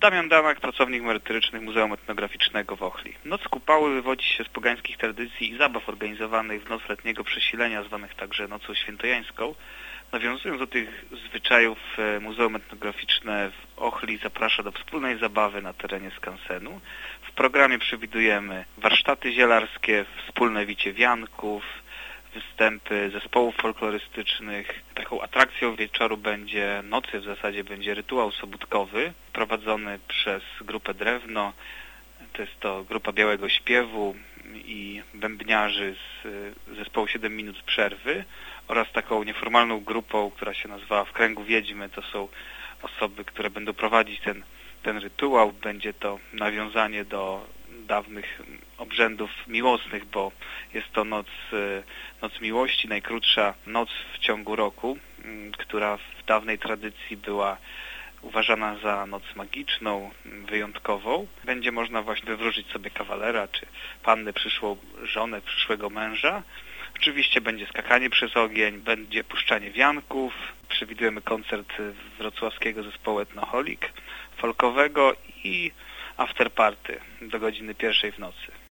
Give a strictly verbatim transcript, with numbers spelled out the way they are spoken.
Damian Danak, pracownik merytoryczny Muzeum Etnograficznego w Ochli. Noc Kupały wywodzi się z pogańskich tradycji i zabaw organizowanych w noc letniego przesilenia, zwanych także Nocą Świętojańską. Nawiązując do tych zwyczajów, Muzeum Etnograficzne w Ochli zaprasza do wspólnej zabawy na terenie skansenu. W programie przewidujemy warsztaty zielarskie, wspólne wicie wianków, występy zespołów folklorystycznych. Taką atrakcją wieczoru będzie, nocy w zasadzie, będzie rytuał sobótkowy prowadzony przez grupę Drewno. To jest to grupa Białego Śpiewu i bębniarzy z zespołu siedem minut przerwy oraz taką nieformalną grupą, która się nazywa W Kręgu Wiedźmy. To są osoby, które będą prowadzić ten, ten rytuał. Będzie to nawiązanie do dawnych obrzędów miłosnych, bo jest to noc, noc miłości, najkrótsza noc w ciągu roku, która w dawnej tradycji była uważana za noc magiczną, wyjątkową. Będzie można właśnie wywróżyć sobie kawalera, czy pannę, przyszłą żonę, przyszłego męża. Oczywiście będzie skakanie przez ogień, będzie puszczanie wianków. Przewidujemy koncert wrocławskiego zespołu Etnoholik, folkowego i afterparty do godziny pierwszej w nocy.